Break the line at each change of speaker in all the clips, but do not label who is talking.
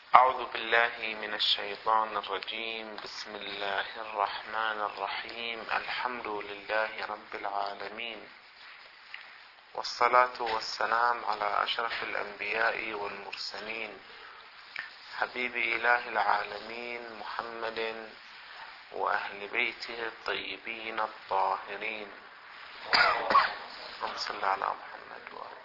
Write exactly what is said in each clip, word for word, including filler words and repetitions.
أعوذ بالله من الشيطان الرجيم. بسم الله الرحمن الرحيم. الحمد لله رب العالمين، والصلاة والسلام على أشرف الأنبياء والمرسلين، حبيب إله العالمين محمد وأهل بيته الطيبين الطاهرين. اللهم صل على محمد وآله.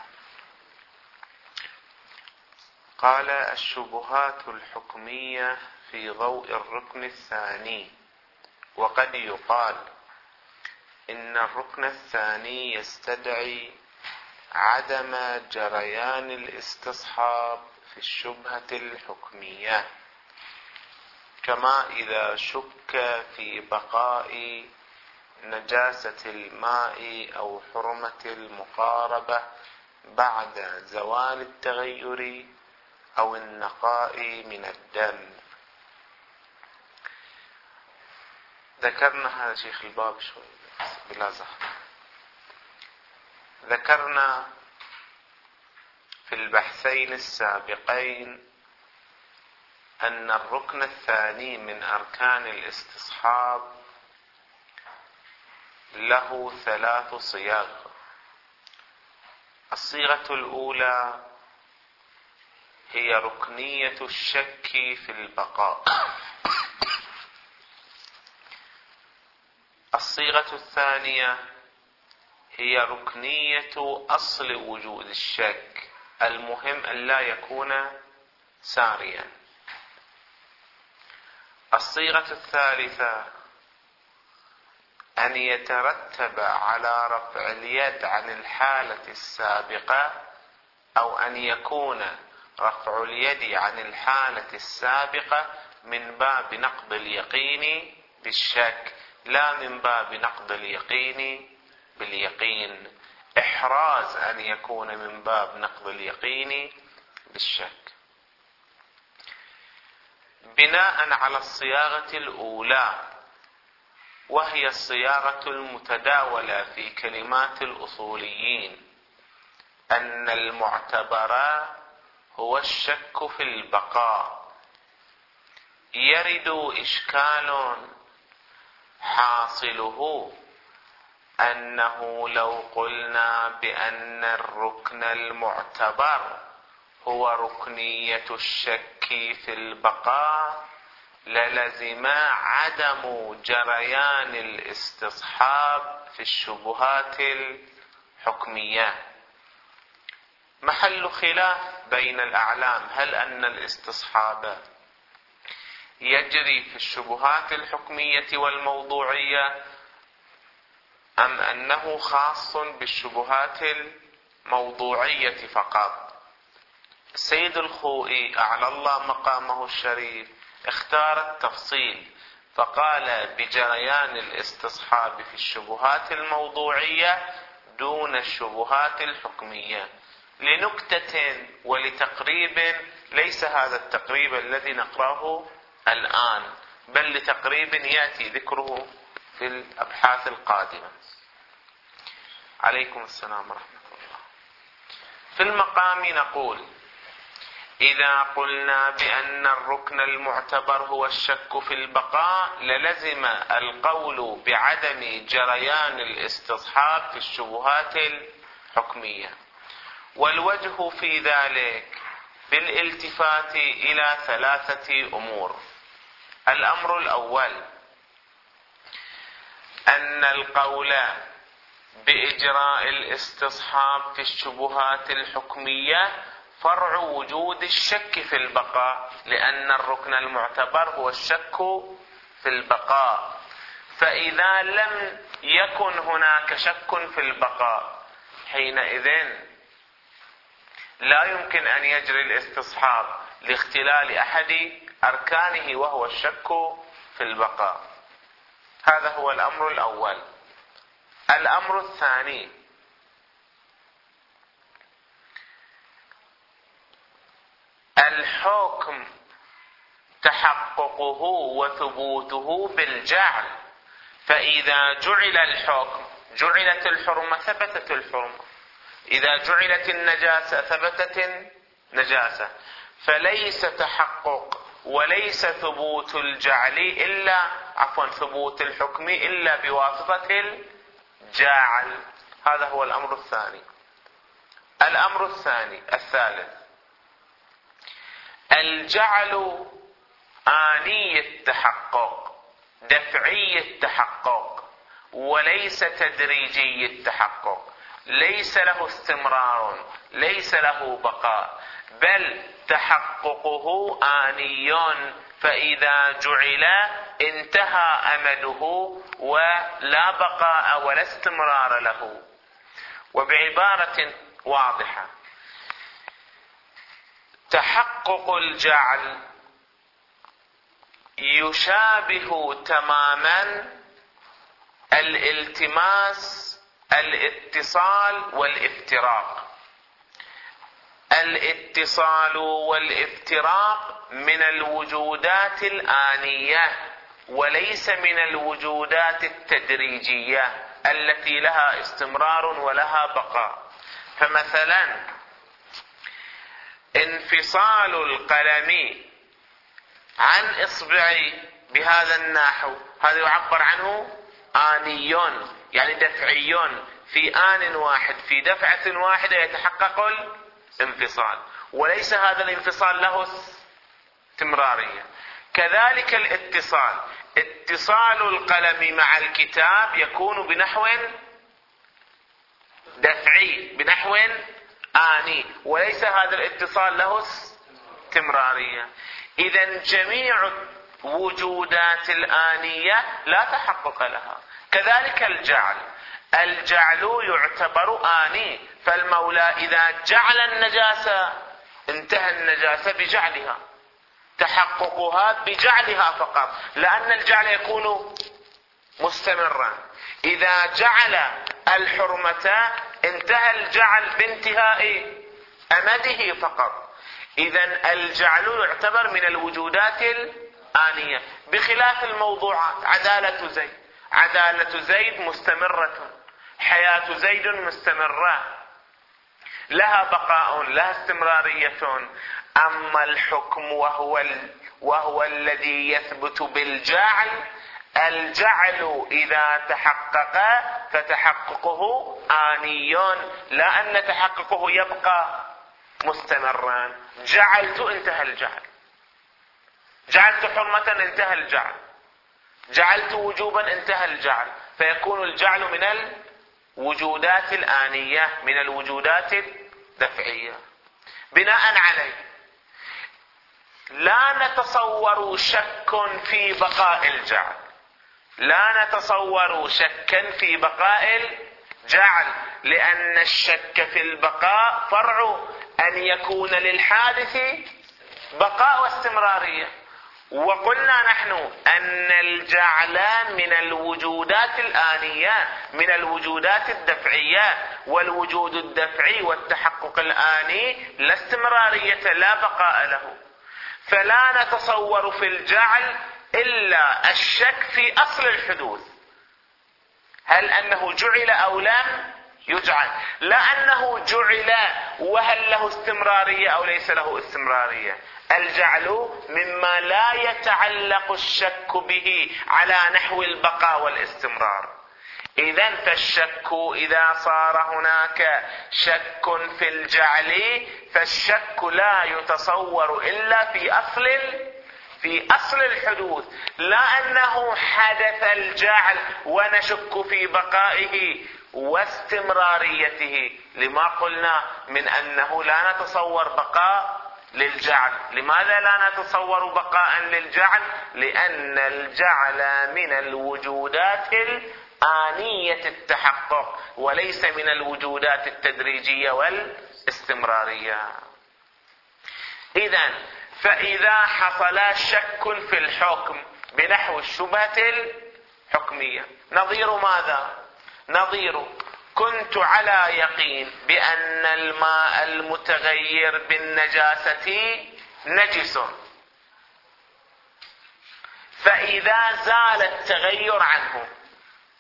قال: الشبهات الحكمية في ضوء الركن الثاني. وقد يقال إن الركن الثاني يستدعي عدم جريان الاستصحاب في الشبهة الحكمية، كما إذا شك في بقاء نجاسة الماء أو حرمة المقاربة بعد زوال التغير أو النقاء من الدم. ذكرنا هذا شيخ الباب شوي بلا زحمة. ذكرنا في البحثين السابقين أن الركن الثاني من أركان الاستصحاب له ثلاث صيغ. الصيغة الأولى هي ركنية الشك في البقاء. الصيغة الثانية هي ركنية أصل وجود الشك، المهم أن لا يكون ساريا. الصيغة الثالثة أن يترتب على رفع اليد عن الحالة السابقة، أو أن يكون رفع اليد عن الحالة السابقة من باب نقض اليقين بالشك، لا من باب نقض اليقين باليقين. إحراز أن يكون من باب نقض اليقين بالشك. بناء على الصياغة الأولى، وهي الصياغة المتداولة في كلمات الأصوليين، أن المعتبر هو الشك في البقاء، يرد إشكال حاصله أنه لو قلنا بأن الركن المعتبر هو ركنية الشك في البقاء للزم عدم جريان الاستصحاب في الشبهات الحكمية. محل خلاف بين الأعلام، هل أن الاستصحاب يجري في الشبهات الحكمية والموضوعية، أم أنه خاص بالشبهات الموضوعية فقط؟ السيد الخوئي أعلى الله مقامه الشريف اختار التفصيل، فقال بجريان الاستصحاب في الشبهات الموضوعية دون الشبهات الحكمية، لنكتة ولتقريب ليس هذا التقريب الذي نقرأه الآن، بل لتقريب يأتي ذكره في الأبحاث القادمة. عليكم السلام ورحمة الله. في المقام نقول: إذا قلنا بأن الركن المعتبر هو الشك في البقاء للزم القول بعدم جريان الاستصحاب في الشبهات الحكمية. والوجه في ذلك بالالتفات إلى ثلاثة أمور. الأمر الأول أن القول بإجراء الاستصحاب في الشبهات الحكمية فرع وجود الشك في البقاء، لأن الركن المعتبر هو الشك في البقاء. فإذا لم يكن هناك شك في البقاء، حينئذ لا يمكن أن يجري الاستصحاب لاختلال أحد أركانه وهو الشك في البقاء. هذا هو الأمر الأول. الأمر الثاني: الحكم تحققه وثبوته بالجعل، فإذا جعل الحكم جعلت الحرمة ثبتت الحرمة، إذا جعلت النجاسة ثبتت نجاسة، فليس تحقق وليس ثبوت الجعل إلا عفوا ثبوت الحكم إلا بواسطة الجاعل. هذا هو الأمر الثاني. الأمر الثاني الثالث، الجعل آني التحقق دفعي التحقق وليس تدريجي التحقق، ليس له استمرار، ليس له بقاء، بل تحققه آني، فإذا جعل انتهى أمده ولا بقاء ولا استمرار له. وبعبارة واضحة، تحقق الجعل يشابه تماما الالتماس، الاتصال والافتراق. الاتصال والافتراق من الوجودات الآنية وليس من الوجودات التدريجية التي لها استمرار ولها بقاء. فمثلا انفصال القلم عن إصبعي بهذا النحو، هذا يعبر عنه آني يعني دفعي، في آن واحد في دفعة واحدة يتحقق الانفصال، وليس هذا الانفصال له استمرارية. كذلك الاتصال، اتصال القلم مع الكتاب يكون بنحو دفعي بنحو آني، وليس هذا الاتصال له استمرارية. إذن جميع وجودات الآنية لا تحقق لها. كذلك الجعل، الجعل يعتبر آني، فالمولى إذا جعل النجاسة انتهى النجاسة بجعلها، تحققها بجعلها فقط، لأن الجعل يكون مستمرا. إذا جعل الحرمة انتهى الجعل بانتهاء أمده فقط. إذن الجعل يعتبر من الوجودات الآنية، بخلاف الموضوعات. عدالة زيد، عدالة زيد مستمرة، حياة زيد مستمرة، لها بقاء لها استمرارية. أما الحكم وهو, ال... وهو الذي يثبت بالجعل، الجعل إذا تحقق فتحققه آني، لا أن تحققه يبقى مستمرا. جعلت انتهى الجعل، جعلت حرمة انتهى الجعل، جعلت وجوبا انتهى الجعل، فيكون الجعل من الوجودات الآنية، من الوجودات الدفعية. بناء عليه لا نتصور شك في بقاء الجعل، لا نتصور شكا في بقاء الجعل، لأن الشك في البقاء فرع أن يكون للحادث بقاء واستمرارية. وقلنا نحن أن الجعل من الوجودات الآنية، من الوجودات الدفعية، والوجود الدفعي والتحقق الآني لا استمرارية لا بقاء له، فلا نتصور في الجعل إلا الشك في أصل الحدوث، هل أنه جعل أو لم يجعل، لا أنه جعل وهل له استمرارية أو ليس له استمرارية. الجعل مما لا يتعلق الشك به على نحو البقاء والاستمرار. إذن فالشك إذا صار هناك شك في الجعل، فالشك لا يتصور إلا في أصل في أصل الحدوث، لا أنه حدث الجعل ونشك في بقائه واستمراريته. لما قلنا من أنه لا نتصور بقاء للجعل. لماذا لا نتصور بقاء للجعل؟ لأن الجعل من الوجودات الآنية التحقق وليس من الوجودات التدريجية والاستمرارية. إذن فإذا حصل شك في الحكم بنحو الشبهة الحكمية، نظير ماذا؟ نظير كنت على يقين بأن الماء المتغير بالنجاسة نجس، فإذا زال التغير عنه،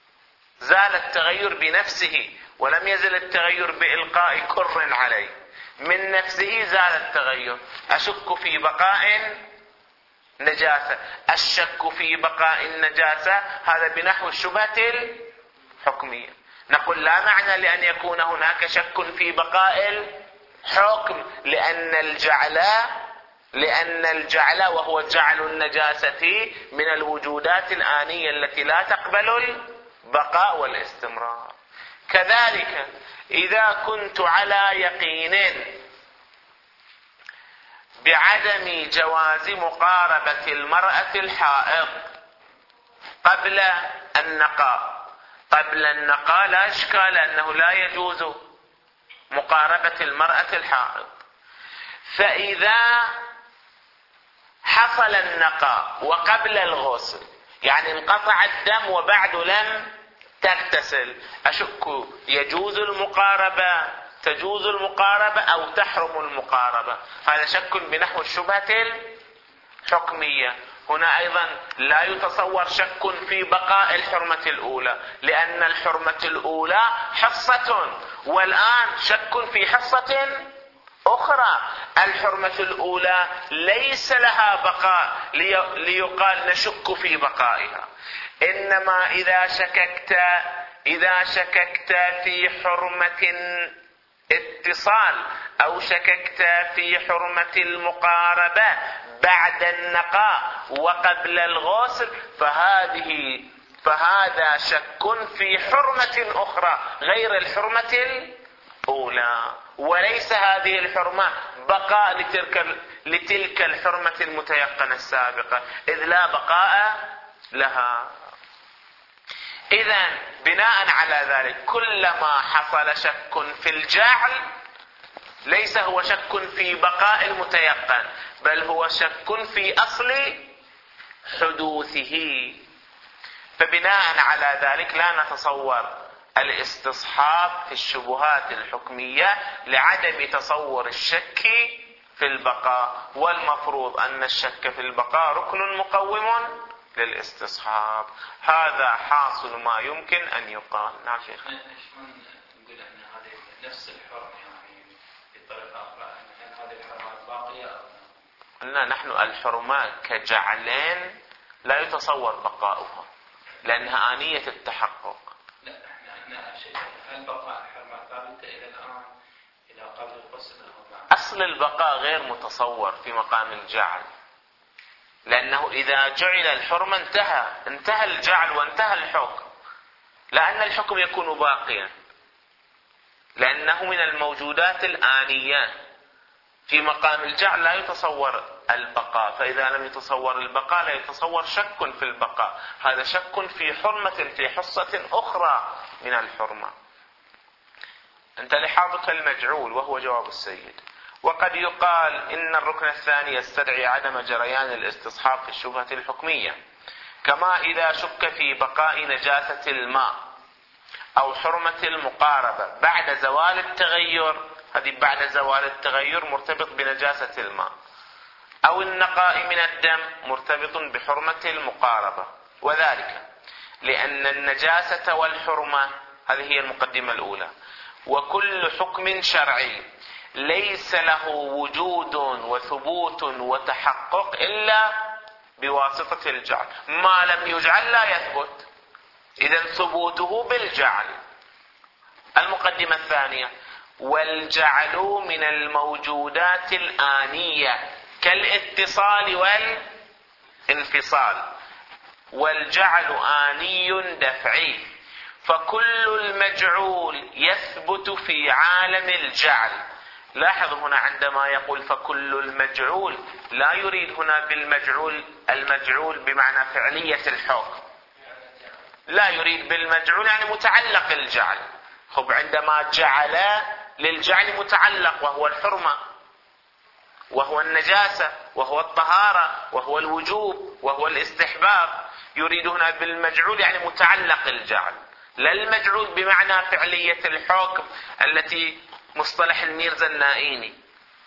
زال التغير بنفسه ولم يزل التغير بإلقاء كر عليه، من نفسه زال التغير. أشك في بقاء نجاسة، الشك في بقاء النجاسة هذا بنحو الشبهة الحكمية. نقول لا معنى لأن يكون هناك شك في بقاء الحكم، لأن الجعل لأن الجعل وهو جعل النجاسة من الوجودات الآنية التي لا تقبل البقاء والاستمرار. كذلك إذا كنت على يقين بعدم جواز مقاربة المرأة الحائض قبل النقاء، قبل النقاء لا إشكال أنه لا يجوز مقاربة المرأة الحائض، فإذا حصل النقاء وقبل الغسل، يعني انقطع الدم وبعد لم تغتسل، أشك يجوز المقاربة، تجوز المقاربة أو تحرم المقاربة. هذا شك بنحو الشبهة الحكمية. هنا أيضا لا يتصور شك في بقاء الحرمة الأولى، لأن الحرمة الأولى حصة، والآن شك في حصة أخرى. الحرمة الأولى ليس لها بقاء ليقال نشك في بقائها، إنما إذا شككت إذا شككت في حرمة اتصال أو شككت في حرمة المقاربة بعد النقاء وقبل الغسل، فهذه فهذا شك في حرمة أخرى غير الحرمة الأولى، وليس هذه الحرمة بقاء لتلك, لتلك الحرمة المتيقنة السابقة، إذ لا بقاء لها. إذن بناء على ذلك كلما حصل شك في الجعل ليس هو شك في بقاء المتيقن، بل هو شك في أصل حدوثه. فبناء على ذلك لا نتصور الاستصحاب في الشبهات الحكمية لعدم تصور الشك في البقاء، والمفروض أن الشك في البقاء ركن مقوم للاستصحاب. هذا حاصل ما يمكن أن يقال. نعم شيخ.
نقول أن هذه نفس الحرمة يعني بطريقة أخرى أن هذه الحرمات باقية أو
قلنا نحن الحرمات كجعلين لا يتصور بقاؤها لأنها آنية التحقق.
لا احنا عندنا شيء، هل بقاء الحرمات ثابتة إلى الآن إلى قبل الغسل أو بعد؟
أصل البقاء غير متصور في مقام الجعل، لأنه إذا جعل الحرمة انتهى انتهى الجعل وانتهى الحكم، لأن الحكم يكون باقيا لأنه من الموجودات الآنية. في مقام الجعل لا يتصور البقاء، فإذا لم يتصور البقاء لا يتصور شك في البقاء، هذا شك في حرمة في حصة أخرى من الحرمة. أنت لحاظك المجعول وهو جواب السيد. وقد يقال إن الركن الثاني يستدعي عدم جريان الاستصحاب في الشبهة الحكمية، كما إذا شك في بقاء نجاسة الماء أو حرمة المقاربة بعد زوال التغير، هذه بعد زوال التغير مرتبط بنجاسة الماء، أو النقاء من الدم مرتبط بحرمة المقاربة، وذلك لأن النجاسة والحرمة هذه هي المقدمة الأولى، وكل حكم شرعي ليس له وجود وثبوت وتحقق إلا بواسطة الجعل، ما لم يجعل لا يثبت، إذن ثبوته بالجعل. المقدمة الثانية: والجعل من الموجودات الآنية كالاتصال والانفصال، والجعل آني دفعي، فكل المجعول يثبت في عالم الجعل. لاحظ هنا عندما يقول فكل المجعول لا يريد هنا بالمجعول المجعول بمعنى فعلية الحكم، لا يريد بالمجعول يعني متعلق الجعل. خب عندما جعل للجعل متعلق وهو الحرمة وهو النجاسة وهو الطهارة وهو الوجوب وهو الاستحباب، يريد هنا بالمجعول يعني متعلق الجعل، لا المجعول بمعنى فعلية الحكم التي مصطلح الميرزا النائيني.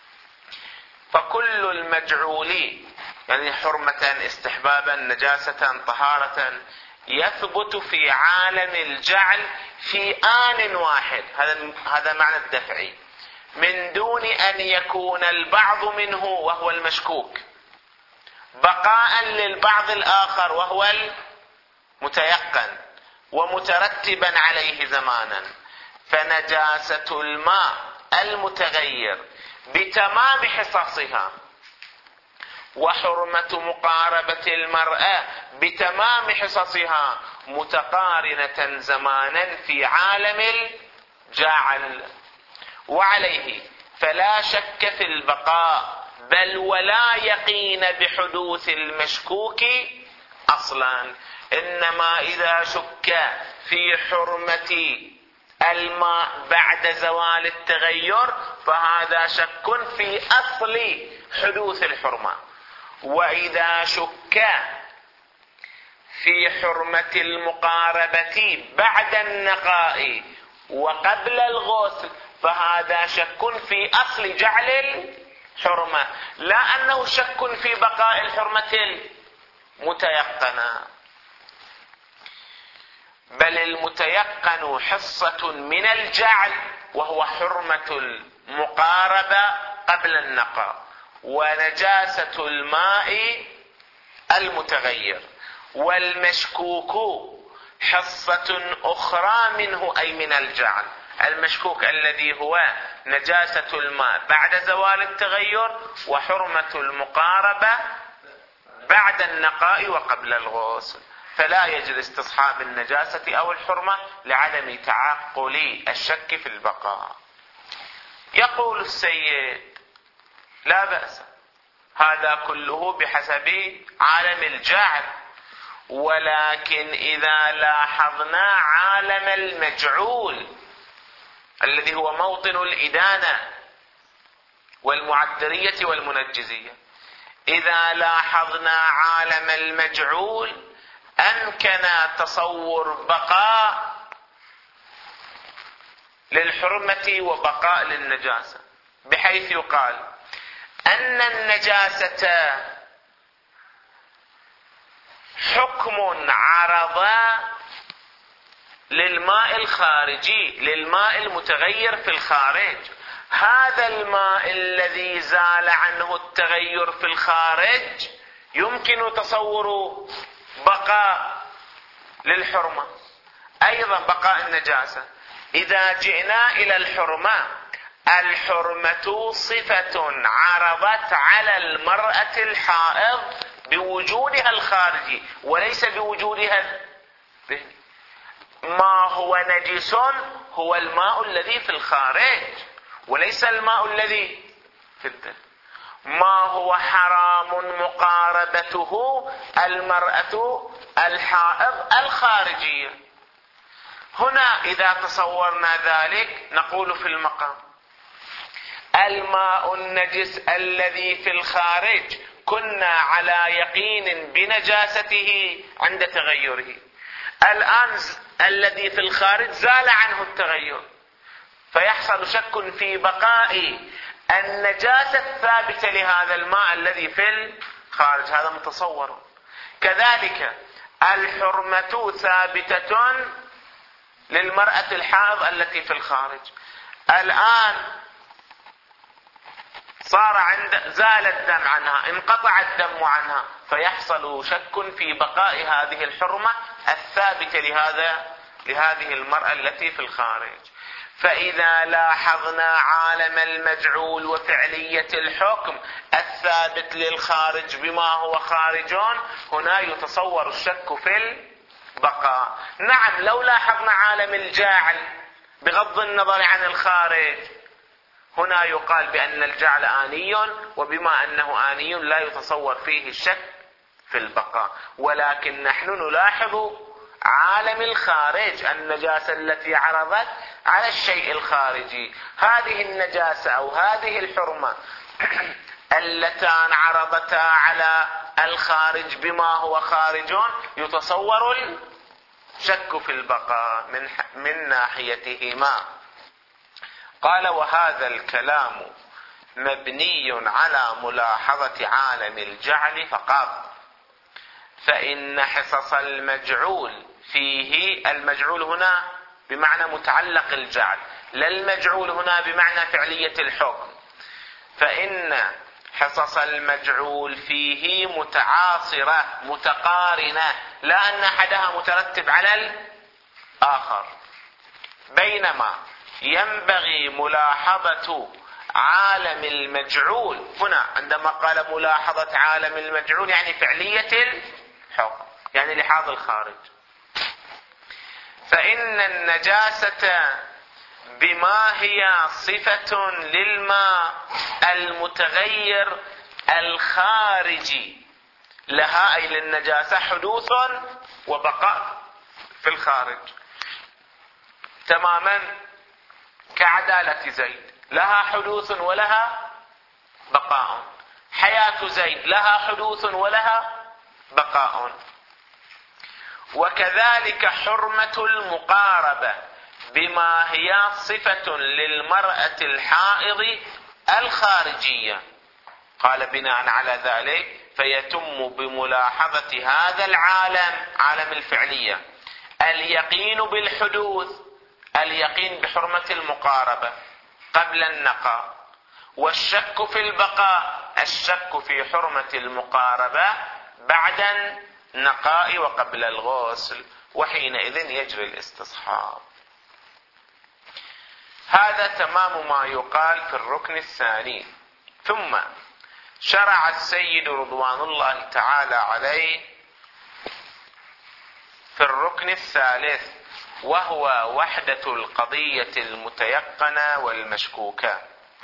فكل المجعول يعني حرمة استحبابا نجاسة طهارة يثبت في عالم الجعل في آن واحد، هذا هذا معنى الدفعي، من دون أن يكون البعض منه وهو المشكوك بقاء للبعض الآخر وهو المتيقن ومترتبا عليه زمانا. فنجاسة الماء المتغير بتمام حصصها وحرمة مقاربة المرأة بتمام حصصها متقارنة زمانا في عالم الجاعل، وعليه فلا شك في البقاء بل ولا يقين بحدوث المشكوك أصلا. إنما إذا شك في حرمة الماء بعد زوال التغير فهذا شك في أصل حدوث الحرمة. وإذا شك في حرمة المقاربة بعد النقاء وقبل الغسل فهذا شك في أصل جعل الحرمة، لا أنه شك في بقاء الحرمة المتيقنة، بل المتيقن حصة من الجعل وهو حرمة المقاربة قبل النقاء ونجاسة الماء المتغير، والمشكوك حصة أخرى منه أي من الجعل. المشكوك الذي هو نجاسة الماء بعد زوال التغير وحرمة المقاربة بعد النقاء وقبل الغسل، فلا يجوز استصحاب النجاسة أو الحرمة لعدم تعقل الشك في البقاء. يقول السيد لا بأس، هذا كله بحسب عالم الجعل، ولكن إذا لاحظنا عالم المجعول الذي هو موطن الإدانة والمعدرية والمنجزية، إذا لاحظنا عالم المجعول أمكن تصور بقاء للحرمة وبقاء للنجاسة، بحيث يقال أن النجاسة حكم عرض للماء الخارجي للماء المتغير في الخارج. هذا الماء الذي زال عنه التغير في الخارج يمكن تصور بقاء للحرمة، أيضا بقاء النجاسة. إذا جئنا إلى الحرمة، الحرمة صفة عرضت على المرأة الحائض بوجودها الخارجي وليس بوجودها الذهني. ما هو نجس هو الماء الذي في الخارج وليس الماء الذي في الداخل. ما هو حرام مقاربته المرأة الحائض الخارجية. هنا إذا تصورنا ذلك نقول في المقام الماء النجس الذي في الخارج كنا على يقين بنجاسته عند تغيره، الآن الذي في الخارج زال عنه التغير، فيحصل شك في بقاء النجاسة الثابتة لهذا الماء الذي في الخارج، هذا متصور. كذلك الحرمة ثابتة للمرأة الحائض التي في الخارج، الآن صار عند زال الدم عنها، انقطع الدم عنها، فيحصل شك في بقاء هذه الحرمة الثابتة لهذا لهذه المرأة التي في الخارج. فإذا لاحظنا عالم المجعول وفعلية الحكم الثابت للخارج بما هو خارجون، هنا يتصور الشك في البقاء. نعم لو لاحظنا عالم الجاعل بغض النظر عن الخارج، هنا يقال بأن الجعل آني، وبما أنه آني لا يتصور فيه الشك في البقاء. ولكن نحن نلاحظ عالم الخارج، النجاسة التي عرضت على الشيء الخارجي. هذه النجاسة أو هذه الحرمة اللتان عرضتا على الخارج بما هو خارج، يتصور الشك في البقاء من, من ناحيتهما. قال وهذا الكلام مبني على ملاحظة عالم الجعل فقط، فإن حصص المجعول فيه، المجعول هنا بمعنى متعلق الجعل، لا المجعول هنا بمعنى فعلية الحكم. فإن حصص المجعول فيه متعاصرة متقارنة، لا أن أحدها مترتب على الآخر. بينما ينبغي ملاحظة عالم المجعول هنا، عندما قال ملاحظة عالم المجعول يعني فعلية الحكم، يعني لحاظ الخارج. فإن النجاسة بما هي صفة للماء المتغير الخارجي لها، أي للنجاسة حدوث وبقاء في الخارج، تماما كعدالة زيد لها حدوث ولها بقاء، حياة زيد لها حدوث ولها بقاء. وكذلك حرمة المقاربة بما هي صفة للمرأة الحائض الخارجية. قال بناء على ذلك فيتم بملاحظة هذا العالم، عالم الفعلية، اليقين بالحدوث، اليقين بحرمة المقاربة قبل النقاء، والشك في البقاء، الشك في حرمة المقاربة بعد النقاء وقبل الغسل، وحينئذ يجري الاستصحاب. هذا تمام ما يقال في الركن الثاني. ثم شرع السيد رضوان الله تعالى عليه في الركن الثالث، وهو وحدة القضية المتيقنة والمشكوكة.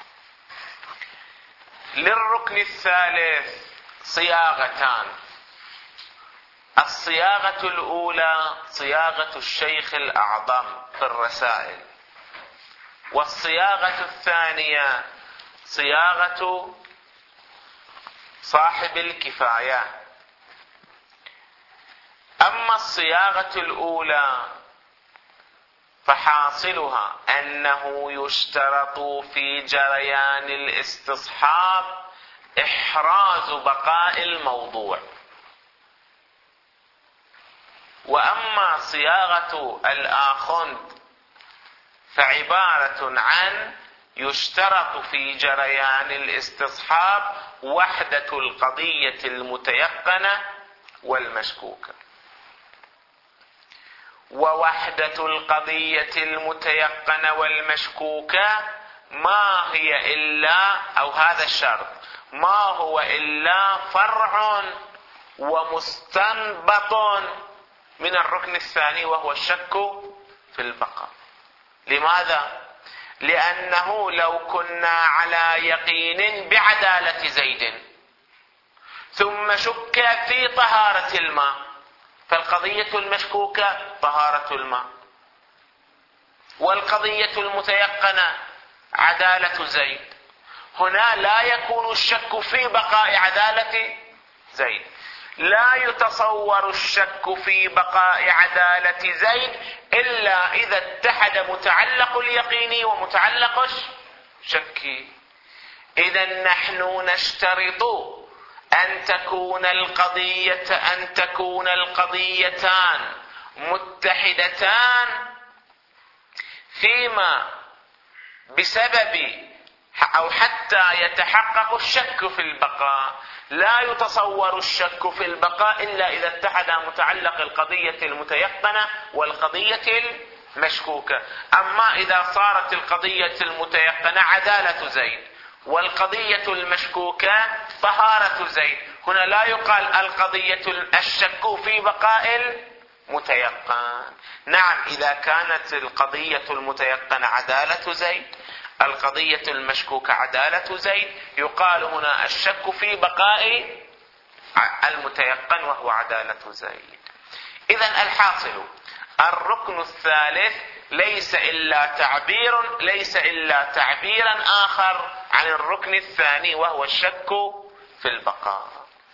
للركن الثالث صياغتان: الصياغة الأولى صياغة الشيخ الأعظم في الرسائل، والصياغة الثانية صياغة صاحب الكفاية. أما الصياغة الأولى فحاصلها أنه يشترط في جريان الاستصحاب إحراز بقاء الموضوع. وأما صياغة الآخند فعبارة عن يشترط في جريان الاستصحاب وحدة القضية المتيقنة والمشكوكة. ووحدة القضية المتيقنة والمشكوكة ما هي إلا، أو هذا الشرط ما هو إلا فرع ومستنبط من الركن الثاني، وهو الشك في البقاء. لماذا؟ لأنه لو كنا على يقين بعدالة زيد ثم شك في طهارة الماء، فالقضية المشكوكة طهارة الماء، والقضية المتيقنة عدالة زيد. هنا لا يكون الشك في بقاء عدالة زيد، لا يتصور الشك في بقاء عدالة زيد إلا إذا اتحد متعلق اليقين ومتعلق الشك. إذا نحن نشترط أن تكون القضية أن تكون القضيتان متحدتان فيما بسبب أو حتى يتحقق الشك في البقاء. لا يتصور الشك في البقاء إلا إذا اتحد متعلق القضية المتيقنة والقضية المشكوكة. أما إذا صارت القضية المتيقنة عدالة زيد والقضية المشكوكة طهارة زيد، هنا لا يقال القضية الشك في بقاء المتيقن. نعم، إذا كانت القضية المتيقنة عدالة زيد، القضية المشكوكة عدالة زيد، يقال هنا الشك في بقاء المتيقن وهو عدالة زيد. إذن الحاصل الركن الثالث ليس إلا تعبير ليس إلا تعبيرا آخر عن الركن الثاني، وهو الشك في البقاء.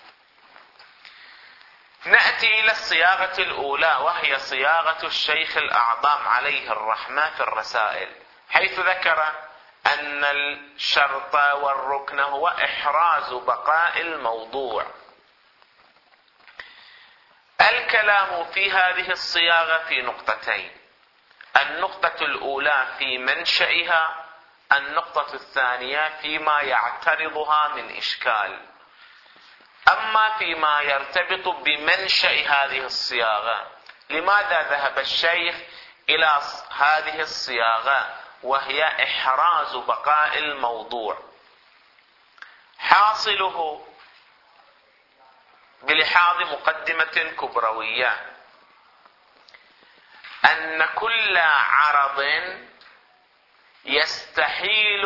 نأتي إلى الصياغة الأولى، وهي صياغة الشيخ الأعظم عليه الرحمة في الرسائل، حيث ذكر أن الشرط والركن هو إحراز بقاء الموضوع. الكلام في هذه الصياغة في نقطتين: النقطة الأولى في منشئها، النقطة الثانية فيما يعترضها من إشكال. أما فيما يرتبط بمنشأ هذه الصياغة، لماذا ذهب الشيخ إلى هذه الصياغة وهي إحراز بقاء الموضوع؟ حاصله بلحاظ مقدمة كبروية أن كل عرض يستحيل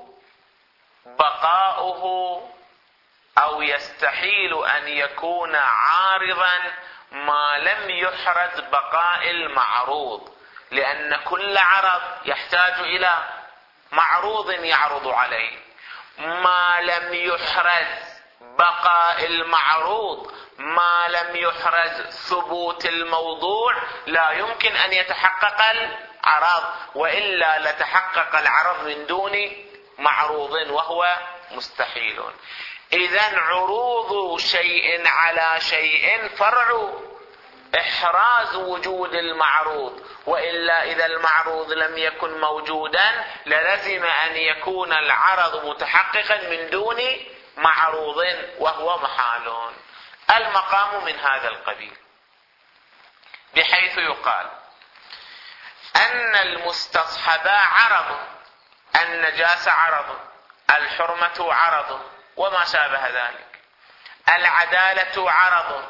بقاؤه أو يستحيل أن يكون عارضا ما لم يحرز بقاء المعروض، لأن كل عرض يحتاج إلى معروض يعرض عليه. ما لم يحرز بقاء المعروض، ما لم يحرز ثبوت الموضوع، لا يمكن أن يتحقق العرض، وإلا لتحقق العرض من دون معروض وهو مستحيل. إذن عروض شيء على شيء فرع إحراز وجود المعروض، وإلا إذا المعروض لم يكن موجودا للزم أن يكون العرض متحققا من دون معروض وهو محال. المقام من هذا القبيل، بحيث يقال أن المستصحب عرض، النجاسة عرض، الحرمة عرض وما شابه ذلك، العدالة عرض.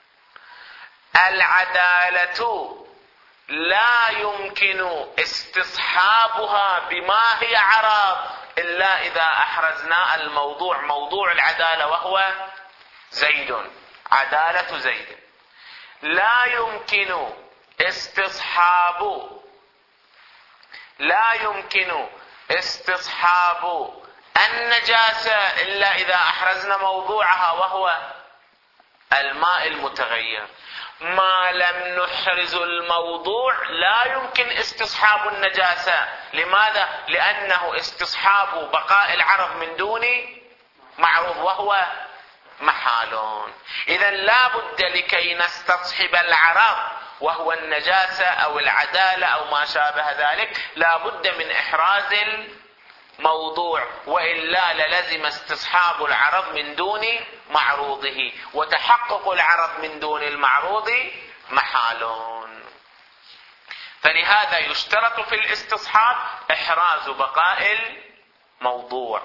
العدالة لا يمكن استصحابها بما هي عرض إلا إذا أحرزنا الموضوع، موضوع العدالة وهو زيد، عدالة زيد. لا يمكن استصحاب لا يمكن استصحاب النجاسة إلا إذا أحرزنا موضوعها وهو الماء المتغير. ما لم نحرز الموضوع لا يمكن استصحاب النجاسة. لماذا؟ لأنه استصحاب بقاء العرض من دون معروض وهو محال. إذن لا بد لكي نستصحب العرض وهو النجاسة أو العدالة أو ما شابه ذلك لا بد من إحراز الموضوع، وإلا للزم استصحاب العرض من دون معروضه، وتحقق العرض من دون المعروض محال. فلهذا يشترط في الاستصحاب إحراز بقاء الموضوع.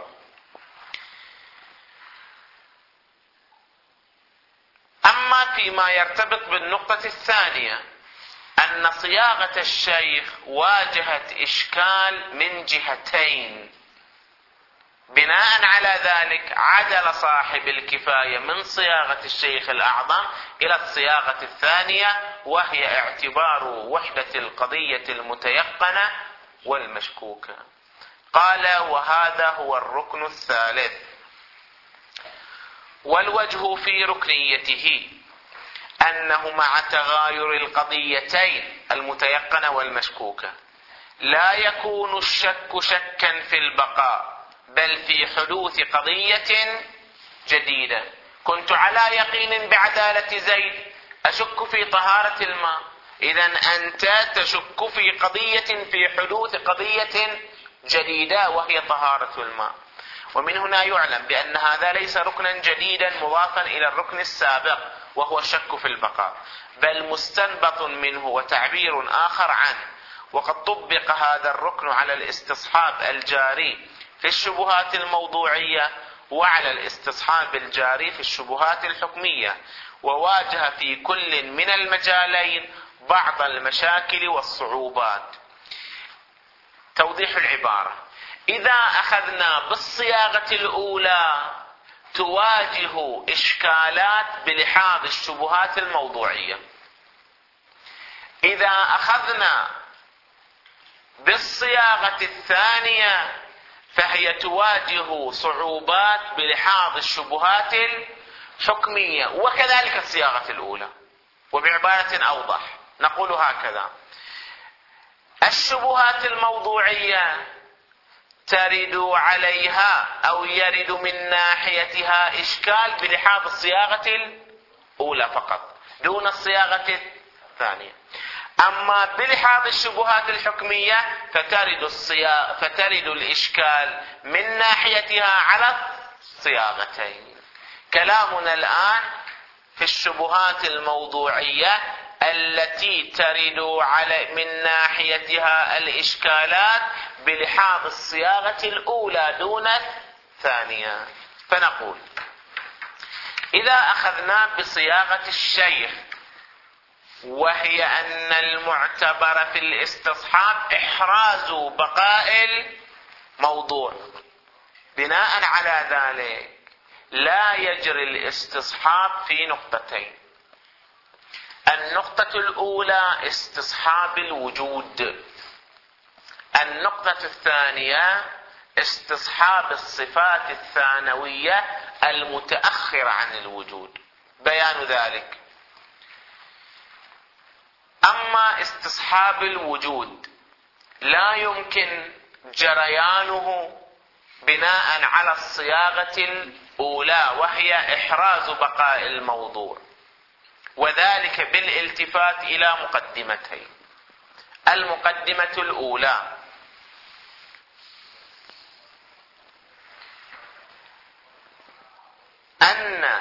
أما فيما يرتبط بالنقطة الثانية، أن صياغة الشيخ واجهت إشكال من جهتين، بناء على ذلك عدل صاحب الكفاية من صياغة الشيخ الأعظم إلى الصياغة الثانية، وهي اعتبار وحدة القضية المتيقنة والمشكوكة. قال: وهذا هو الركن الثالث. والوجه في ركنيته أنه مع تغاير القضيتين المتيقنة والمشكوكة لا يكون الشك شكا في البقاء، بل في حدوث قضية جديدة. كنت على يقين بعدالة زيد، أشك في طهارة الماء، إذن أنت تشك في قضية في حدوث قضية جديدة وهي طهارة الماء. ومن هنا يعلم بأن هذا ليس ركنا جديدا مضافا إلى الركن السابق وهو الشك في البقاء، بل مستنبط منه وتعبير آخر عنه. وقد طبق هذا الركن على الاستصحاب الجاري في الشبهات الموضوعية وعلى الاستصحاب الجاري في الشبهات الحكمية، وواجه في كل من المجالين بعض المشاكل والصعوبات. توضيح العبارة: إذا أخذنا بالصياغة الأولى تواجه إشكالات بلحاظ الشبهات الموضوعية. إذا أخذنا بالصياغة الثانية فهي تواجه صعوبات بلحاظ الشبهات الحكمية، وكذلك الصياغة الأولى. وبعبارة أوضح نقول هكذا: الشبهات الموضوعية ترد عليها أو يرد من ناحيتها إشكال بلحاظ الصياغة الأولى فقط دون الصياغة الثانية. أما بلحاظ الشبهات الحكمية فترد, الصيا... فترد الإشكال من ناحيتها على الصياغتين. كلامنا الآن في الشبهات الموضوعية التي ترد على من ناحيتها الإشكالات بلحاظ الصياغة الأولى دون الثانية. فنقول إذا أخذنا بصياغة الشيخ وهي أن المعتبر في الاستصحاب إحراز بقاء الموضوع، بناء على ذلك لا يجري الاستصحاب في نقطتين. النقطة الأولى استصحاب الوجود، النقطة الثانية استصحاب الصفات الثانوية المتأخرة عن الوجود. بيان ذلك: أما استصحاب الوجود لا يمكن جريانه بناء على الصياغة الأولى وهي إحراز بقاء الموضوع، وذلك بالالتفات إلى مقدمتين. المقدمة الأولى: أن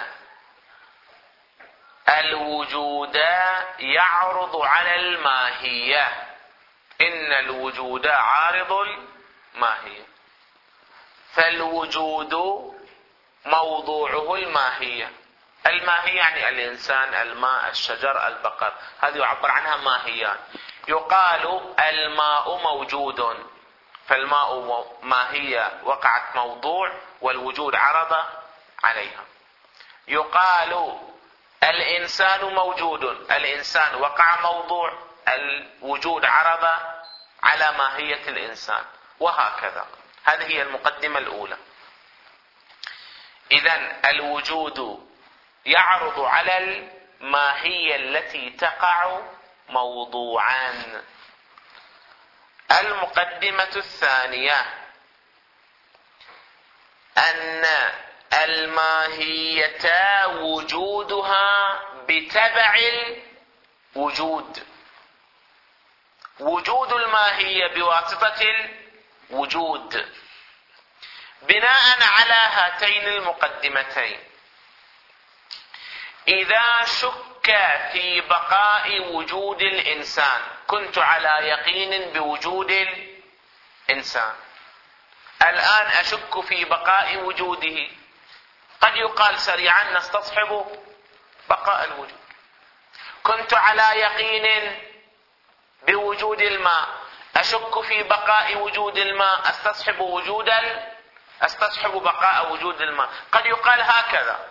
الوجود يعرض على الماهية. إن الوجود عارض الماهية، فالوجود موضوعه الماهية. الماهية يعني الإنسان، الماء، الشجر، البقر، هذه يعبر عنها ماهيات. يقال الماء موجود، فالماء ماهية وقعت موضوع والوجود عرض عليها. يقال الإنسان موجود، الإنسان وقع موضوع، الوجود عرض على ماهية الإنسان، وهكذا. هذه هي المقدمة الأولى. إذن الوجود يعرض على الماهية التي تقع موضوعا. المقدمة الثانية: أن الماهية وجودها بتبع الوجود. وجود الماهية بواسطة الوجود. بناء على هاتين المقدمتين إذا شك في بقاء وجود الإنسان، كنت على يقين بوجود الإنسان، الآن أشك في بقاء وجوده، قد يقال سريعا نستصحب بقاء الوجود. كنت على يقين بوجود الماء، أشك في بقاء وجود الماء، أستصحب وجود ال... أستصحب بقاء وجود الماء، قد يقال هكذا.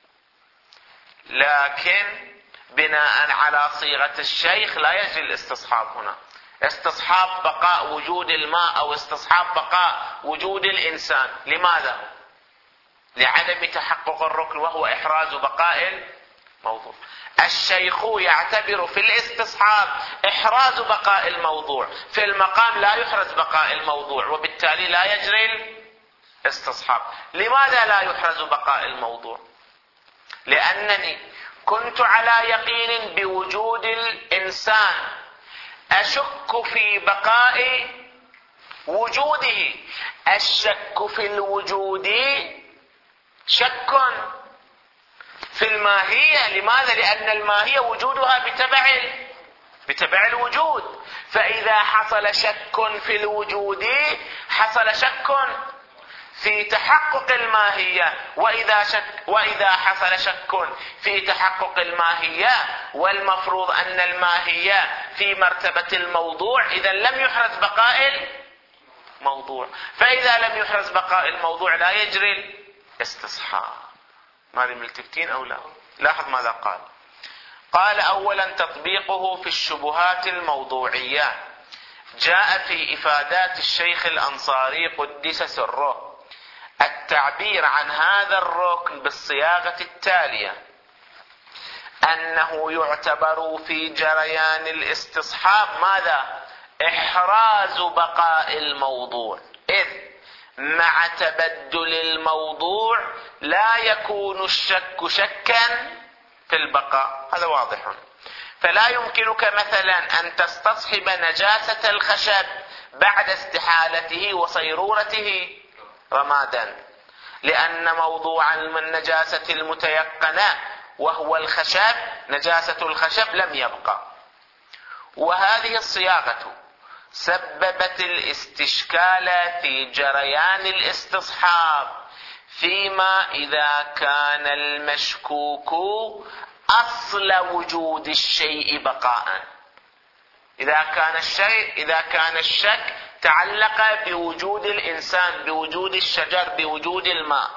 لكن بناء على صيغة الشيخ لا يجري الاستصحاب هنا. استصحاب بقاء وجود الماء أو استصحاب بقاء وجود الإنسان. لماذا؟ لعدم تحقق الركن وهو إحراز بقاء الموضوع. الشيخ يعتبر في الاستصحاب إحراز بقاء الموضوع، في المقام لا يحرز بقاء الموضوع، وبالتالي لا يجري الاستصحاب. لماذا لا يحرز بقاء الموضوع؟ لأنني كنت على يقين بوجود الإنسان، أشك في بقاء وجوده. الشك في الوجود شك في الماهية. لماذا؟ لأن الماهية وجودها بتبع بتبع الوجود. فإذا حصل شك في الوجود حصل شك في تحقق الماهية، وإذا شك وإذا حصل شك في تحقق الماهية والمفروض أن الماهية في مرتبة الموضوع، إذا لم يحرز بقاء الموضوع. فإذا لم يحرز بقاء الموضوع لا يجري الاستصحاب. ماذا ملتفتين أو لا؟ لاحظ ماذا قال. قال: أولا تطبيقه في الشبهات الموضوعية. جاء في إفادات الشيخ الأنصاري قدس سره التعبير عن هذا الركن بالصياغة التالية: أنه يعتبر في جريان الاستصحاب ماذا؟ إحراز بقاء الموضوع، إذ مع تبدل الموضوع لا يكون الشك شكا في البقاء. هذا واضح. فلا يمكنك مثلا أن تستصحب نجاسة الخشب بعد استحالته وصيرورته رمادا، لأن موضوع النجاسة المتيقنة وهو الخشب، نجاسة الخشب لم يبقى. وهذه الصياغة سببت الاستشكال في جريان الاستصحاب فيما إذا كان المشكوك أصل وجود الشيء بقاء. إذا كان الشيء إذا كان الشك تعلق بوجود الإنسان، بوجود الشجر، بوجود الماء،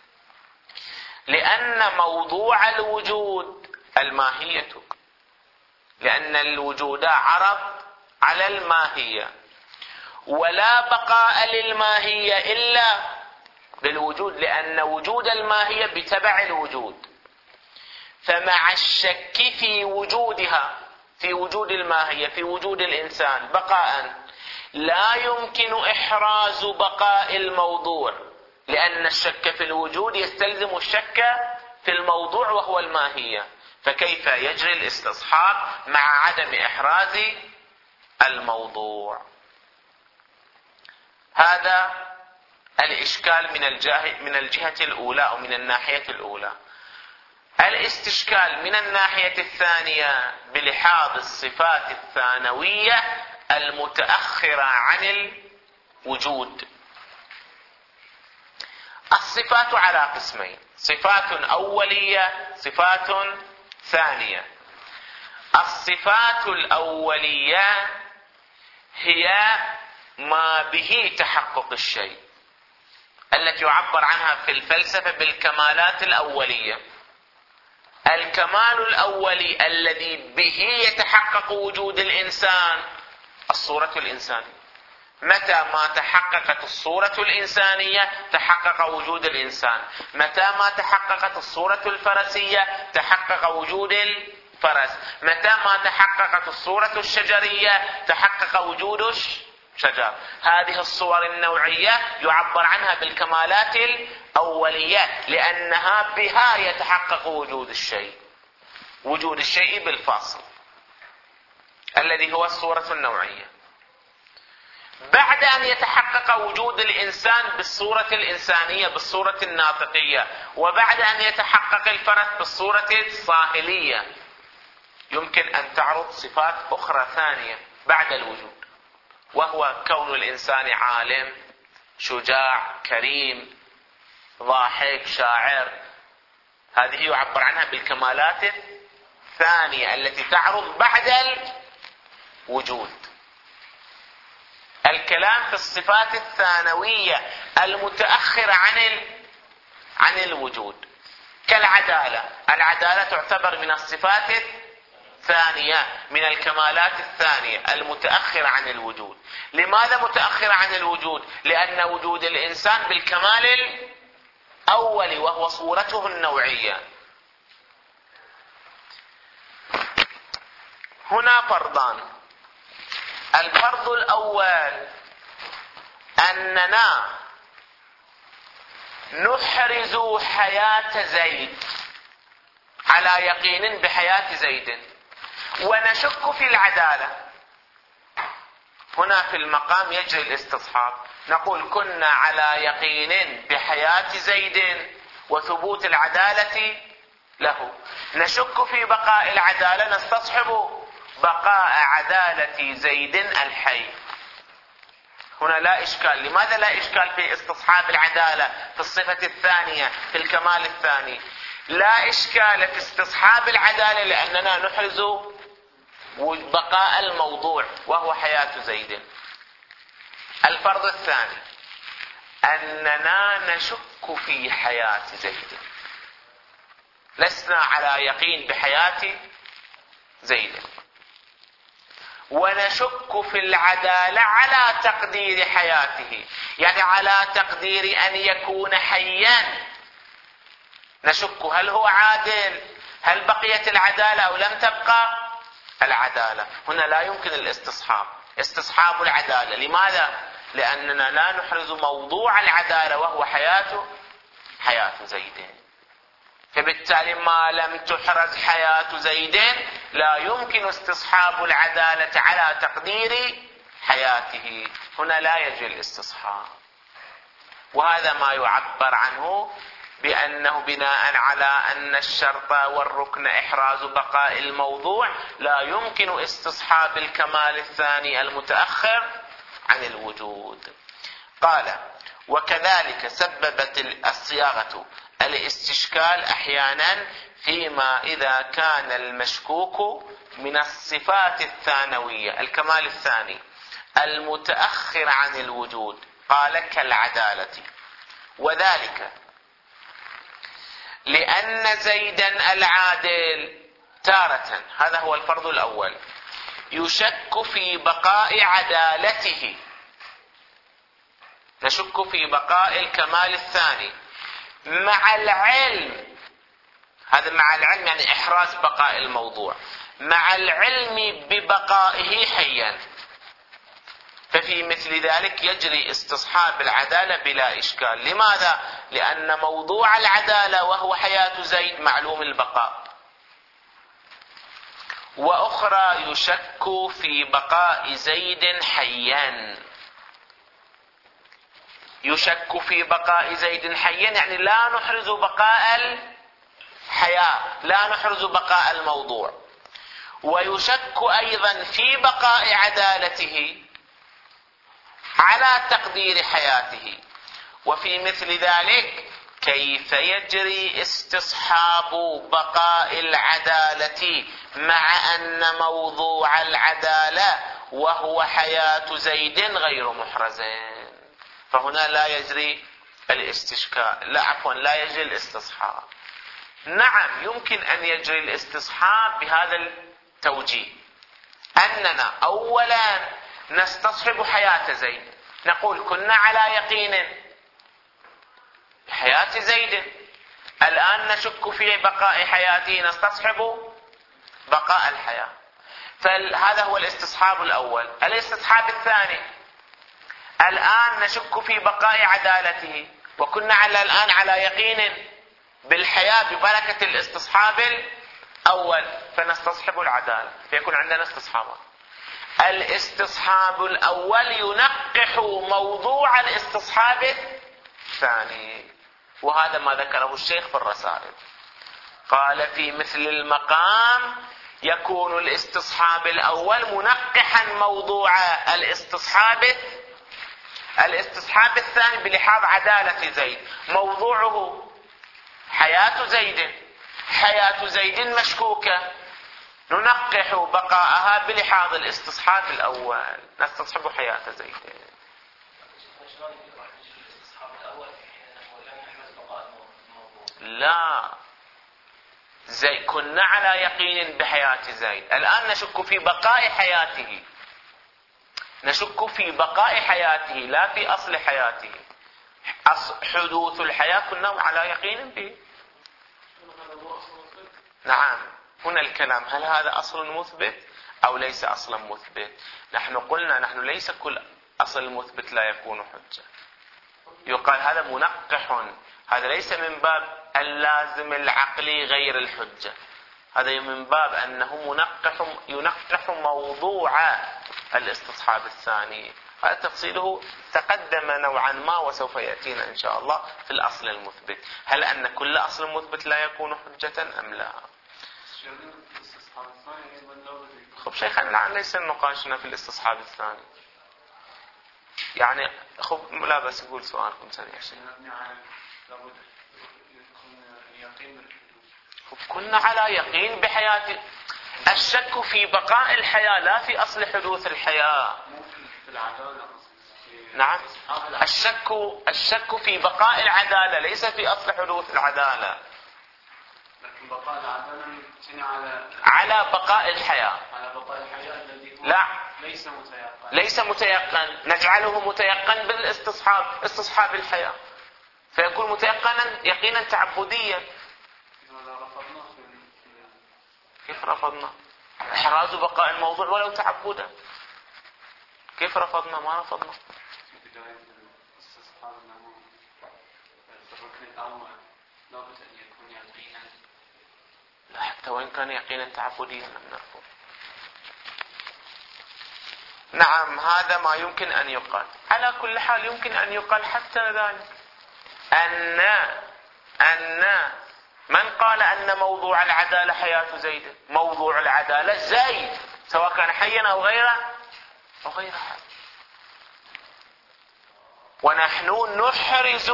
لأن موضوع الوجود الماهية، لأن الوجود عرض على الماهية، ولا بقاء للماهية إلا بالوجود، لأن وجود الماهية بتبع الوجود. فمع الشك في وجودها، في وجود الماهية، في وجود الإنسان بقاء، لا يمكن إحراز بقاء الموضوع، لأن الشك في الوجود يستلزم الشك في الموضوع وهو الماهية، فكيف يجري الاستصحاب مع عدم إحراز الموضوع؟ هذا الإشكال من الجهة من الجهة الأولى أو من الناحية الأولى. الاستشكال من الناحية الثانية بلحاظ الصفات الثانوية المتأخرة عن الوجود. الصفات على قسمين: صفات أولية، صفات ثانية. الصفات الأولية هي ما به تحقق الشيء، التي يعبر عنها في الفلسفة بالكمالات الأولية. الكمال الأولي الذي به يتحقق وجود الإنسان الصورة الإنسانية. متى ما تحققت الصورة الإنسانية تحقق وجود الإنسان، متى ما تحققت الصورة الفرسية تحقق وجود الفرس، متى ما تحققت الصورة الشجرية تحقق وجود الشجر. هذه الصور النوعية يعبر عنها بالكمالات الأولية، لأنها بها يتحقق وجود الشيء، وجود الشيء بالفاصل الذي هو الصورة النوعية. بعد أن يتحقق وجود الإنسان بالصورة الإنسانية، بالصورة الناطقية، وبعد أن يتحقق الفرس بالصورة الصاهلية، يمكن أن تعرض صفات أخرى ثانية بعد الوجود، وهو كون الإنسان عالم، شجاع، كريم، ضاحك، شاعر. هذه يعبر عنها بالكمالات الثانية التي تعرض بعد الوجود. الكلام في الصفات الثانوية المتأخرة عن عن الوجود، كالعدالة. العدالة تعتبر من الصفات الثانية، من الكمالات الثانية المتأخرة عن الوجود. لماذا متأخرة عن الوجود؟ لأن وجود الإنسان بالكمال الأول وهو صورته النوعية. هنا فرضان: الفرض الأول أننا نحرز حياة زيد على يقين بحياة زيد، ونشك في العدالة. هنا في المقام يجري الاستصحاب، نقول كنا على يقين بحياة زيد وثبوت العدالة له، نشك في بقاء العدالة، نستصحب بقاء عدالة زيد الحي. هنا لا إشكال. لماذا لا إشكال في استصحاب العدالة في الصفة الثانية، في الكمال الثاني؟ لا إشكال في استصحاب العدالة لأننا نحرز بقاء الموضوع وهو حياة زيد. الفرض الثاني أننا نشك في حياة زيد، لسنا على يقين بحياة زيد، ونشك في العدالة على تقدير حياته، يعني على تقدير أن يكون حيا. نشك هل هو عادل، هل بقيت العدالة أو لم تبقى العدالة. هنا لا يمكن الاستصحاب، استصحاب العدالة. لماذا؟ لأننا لا نحرز موضوع العدالة وهو حياته حياة زيد. فبالتالي ما لم تحرز حياة زيد لا يمكن استصحاب العدالة على تقدير حياته، هنا لا يجري الاستصحاب. وهذا ما يعبر عنه بأنه بناء على أن الشرط والركن إحراز بقاء الموضوع، لا يمكن استصحاب الكمال الثاني المتأخر عن الوجود. قال: وكذلك سببت الصياغة الاستشكال أحيانا فيما إذا كان المشكوك من الصفات الثانوية، الكمال الثاني المتأخر عن الوجود، قال كالعدالة، وذلك لأن زيدا العادل تارة، هذا هو الفرض الأول، يشك في بقاء عدالته، نشك في بقاء الكمال الثاني مع العلم، هذا مع العلم يعني إحراز بقاء الموضوع، مع العلم ببقائه حيا، ففي مثل ذلك يجري استصحاب العدالة بلا إشكال. لماذا؟ لأن موضوع العدالة وهو حياة زيد معلوم البقاء. وأخرى يشك في بقاء زيد حيا، يشك في بقاء زيد حيا يعني لا نحرز بقاء الحياة، لا نحرز بقاء الموضوع. ويشك أيضا في بقاء عدالته على تقدير حياته. وفي مثل ذلك كيف يجري استصحاب بقاء العدالة مع أن موضوع العدالة وهو حياة زيد غير محرز؟ فهنا لا يجري الاستشكال، لا عفوا لا يجري الاستصحاب. نعم يمكن أن يجري الاستصحاب بهذا التوجيه، أننا أولا نستصحب حياة زيد، نقول كنا على يقين بحياة زيد، الآن نشك في بقاء حياته، نستصحب بقاء الحياة. فهذا هو الاستصحاب الأول. الاستصحاب الثاني، الآن نشك في بقاء عدالته وكنا على الآن على يقين بالحياة ببركة الاستصحاب الأول، فنستصحب العدالة، فيكون عندنا استصحابات. الاستصحاب الأول ينقح موضوع الاستصحاب الثاني، وهذا ما ذكره الشيخ في الرسائل. قال: في مثل المقام يكون الاستصحاب الأول منقحا موضوع الاستصحاب الاستصحاب الثاني بلحاظ عدالة زيد، موضوعه حياة زيد، حياة زيد مشكوكة، ننقح بقاءها بلحاظ الاستصحاب الأول، نستصحب حياة زيد. لا، زي كنا على يقين بحياة زيد، الآن نشك في بقاء حياته، نشك في بقاء حياته لا في أصل حياته. حدوث الحياة كنا على يقين به. نعم، هنا الكلام، هل هذا أصل مثبت أو ليس أصلا مثبت؟ نحن قلنا نحن ليس كل أصل مثبت لا يكون حجة. يقال هذا منقح، هذا ليس من باب اللازم العقلي غير الحجة، هذا من باب أنه منقح ينقح موضوع الاستصحاب الثاني. هذا تفصيله تقدم نوعا ما وسوف يأتينا إن شاء الله في الأصل المثبت، هل أن كل أصل مثبت لا يكون حجة أم لا؟ خب شيخنا الآن ليس نقاشنا في الاستصحاب الثاني، يعني خب لا بس يقول سؤالكم سريع شيء. خب كنا على يقين بحياة، الشك في بقاء الحياة لا في أصل حدوث الحياة. نعم، الشك الشك في بقاء العدالة ليس في أصل حدوث العدالة،
لكن بقاء العدالة على
على بقاء الحياة،
على بقاء الحياة الذي هو
لا
ليس متيقن،
ليس متيقن، نجعله متيقن بالاستصحاب، استصحاب الحياة، فيكون متيقنا يقينا تعبديا. كيف رفضنا؟ إحراز بقاء الموضوع ولو تعبدا، كيف رفضنا؟ ما رفضنا.
في بداية الاستصحاب أنه في الركن الأول لابد أن يكون يقينا.
لا، حتى وإن كان يقينا تعبديا لم نرفض. نعم هذا ما يمكن أن يقال. على كل حال يمكن أن يقال حتى ذلك أن أن من قال أن موضوع العدالة حياة زيد، موضوع العدالة زيد سواء كان حيا أو غيره أو غير حي، ونحن نحرز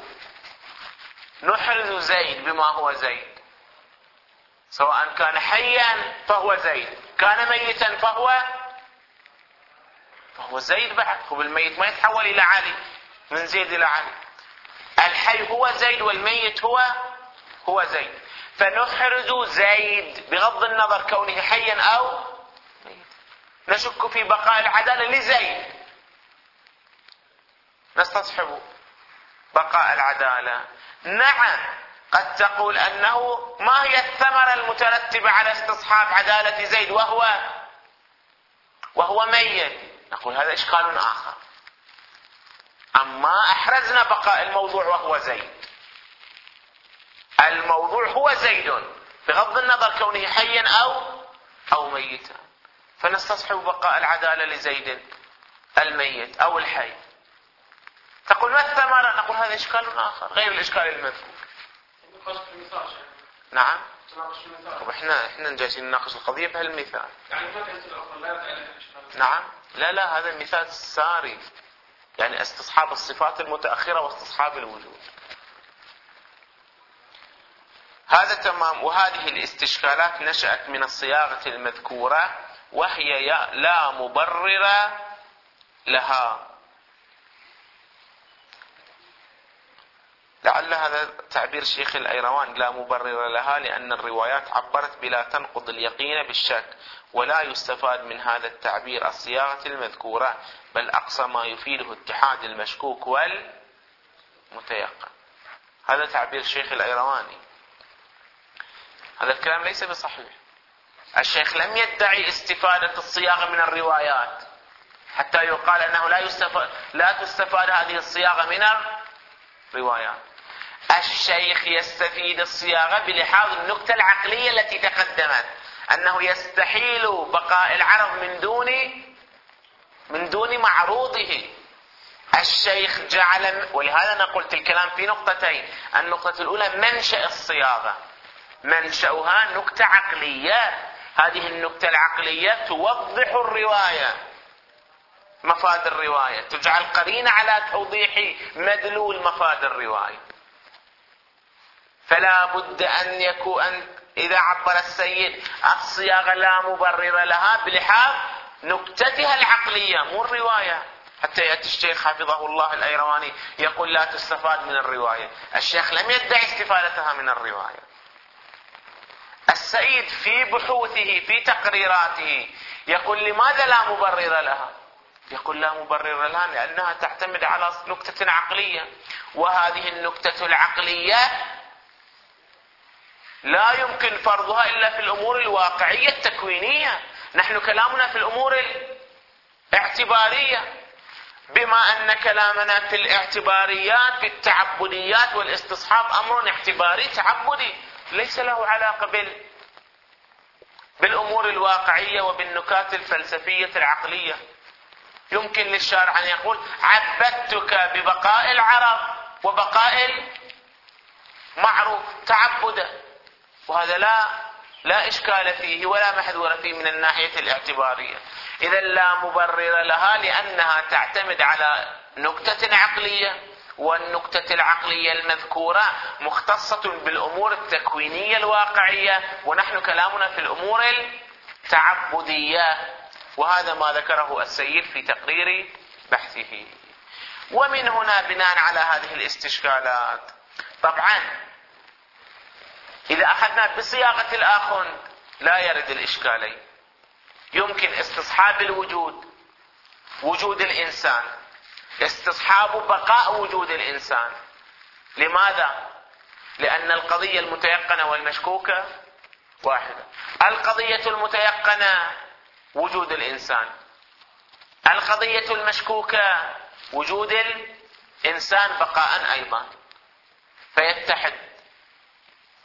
نحرز زيد بما هو زيد، سواء كان حيا فهو زيد، كان ميتا فهو فهو زيد بعد. هو الميت ما يتحول إلى علي، من زيد إلى علي. الحي هو زيد والميت هو هو زيد، فنحرز زيد بغض النظر كونه حيا أو ميتا. نشك في بقاء العدالة لزيد، نستصحب بقاء العدالة. نعم قد تقول أنه ما هي الثمرة المترتبة على استصحاب عدالة زيد وهو وهو ميت؟ نقول هذا إشكال آخر. أما أحرزنا بقاء الموضوع وهو زيد، الموضوع هو زيد بغض النظر كونه حيا أو أو ميتا، فنستصحب بقاء العدالة لزيد الميت أو الحي. تقول ما الثمرة؟ نقول هذا إشكال آخر غير الإشكال المذكور. نعم وإحنا إحنا جالسين نناقش القضية بهالمثال. نعم لا لا هذا المثال ساري، يعني استصحاب الصفات المتأخرة واستصحاب الوجود. هذا تمام. وهذه الاستشكالات نشأت من الصياغة المذكورة وهي لا مبرر لها. لعل هذا تعبير شيخ الأيروان، لا مبرر لها، لأن الروايات عبرت بلا تنقض اليقين بالشك، ولا يستفاد من هذا التعبير الصياغة المذكورة، بل أقصى ما يفيده اتحاد المشكوك والمتيقن. هذا تعبير شيخ الأيرواني. هذا الكلام ليس بصحيح. الشيخ لم يدعي استفادة الصياغة من الروايات حتى يقال أنه لا يستفاد لا تستفاد هذه الصياغة من الروايات. الشيخ يستفيد الصياغة بلحاظ النكتة العقلية التي تقدمت، أنه يستحيل بقاء العرض من دون من دون معروضه. الشيخ جعل، ولهذا أنا قلت الكلام في نقطتين. النقطة الأولى منشأ الصياغة، منشأها نكتة عقلية، هذه النكتة العقلية توضح الرواية، مفاد الرواية، تجعل قرينة على توضيح مدلول مفاد الرواية. فلا بد أن يكون إذا عبر السيد الصياغة لا مبرر لها بلحاظ نكتتها العقلية مو الرواية. حتى يأتي الشيخ حفظه الله الأيرواني يقول لا تستفاد من الرواية. الشيخ لم يدعي استفادتها من الرواية. السيد في بحوثه في تقريراته يقول لماذا لا مبرر لها؟ يقول لا مبرر لها لأنها تعتمد على نكتة عقلية، وهذه النكتة العقلية لا يمكن فرضها إلا في الأمور الواقعية التكوينية. نحن كلامنا في الأمور الاعتبارية، بما أن كلامنا في الاعتباريات في التعبديات والاستصحاب أمر اعتباري تعبدي ليس له علاقة بال بالأمور الواقعية وبالنكات الفلسفية العقلية. يمكن للشارع أن يقول عبدتك ببقاء العرض وبقاء المعروف تعبدا، وهذا لا لا إشكال فيه ولا محذور فيه من الناحية الاعتبارية. إذا لا مبرر لها لأنها تعتمد على نكتة عقلية، والنكتة العقلية المذكورة مختصة بالأمور التكوينية الواقعية، ونحن كلامنا في الأمور التعبدية. وهذا ما ذكره السيد في تقرير بحثه. ومن هنا بناء على هذه الاستشكالات، طبعا إذا أخذنا بصياغة الآخر لا يرد الإشكالين. يمكن استصحاب الوجود، وجود الإنسان، استصحاب بقاء وجود الإنسان. لماذا؟ لأن القضية المتيقنة والمشكوكة واحدة. القضية المتيقنة وجود الإنسان، القضية المشكوكة وجود الإنسان بقاء أيضا، فيتحد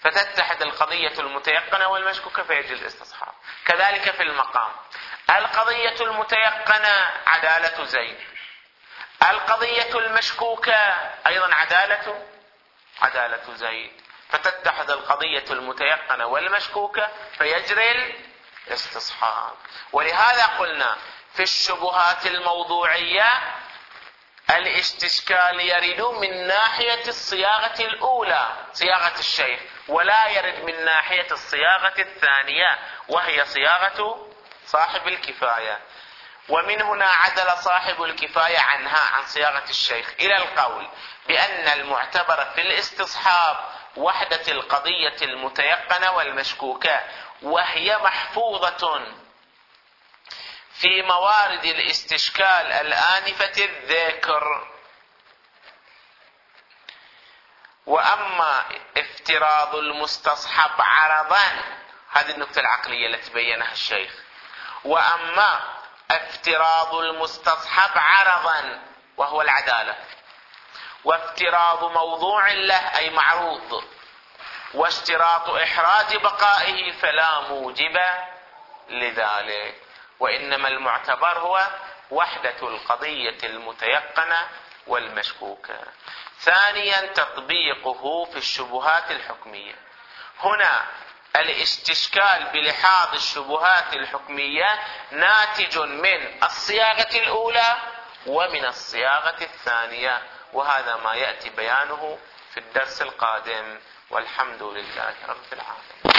فتتحد القضية المتيقنة والمشكوكة فيجري الاستصحاب. كذلك في المقام، القضية المتيقنة عدالة زيد، القضية المشكوكة أيضا عدالة عدالة زيد، فتتحد القضية المتيقنة والمشكوكة فيجري الاستصحاب. ولهذا قلنا في الشبهات الموضوعية الاستشكال يرد من ناحية الصياغة الأولى صياغة الشيخ، ولا يرد من ناحية الصياغة الثانية وهي صياغة صاحب الكفاية. ومن هنا عدل صاحب الكفاية عنها عن صياغة الشيخ إلى القول بأن المعتبر في الاستصحاب وحدة القضية المتيقنة والمشكوكة، وهي محفوظة في موارد الاستشكال الآنفة الذكر. وأما افتراض المستصحب عرضا، هذه النقطة العقلية التي بينها الشيخ، وأما افتراض المستصحب عرضا وهو العدالة، وافتراض موضوع له أي معروض، واشتراط إحراز بقائه فلا موجب لذلك. وإنما المعتبر هو وحدة القضية المتيقنة والمشكوكة. ثانيا تطبيقه في الشبهات الحكمية. هنا الاستشكال بلحاظ الشبهات الحكمية ناتج من الصياغة الأولى ومن الصياغة الثانية، وهذا ما يأتي بيانه في الدرس القادم، والحمد لله رب العالمين.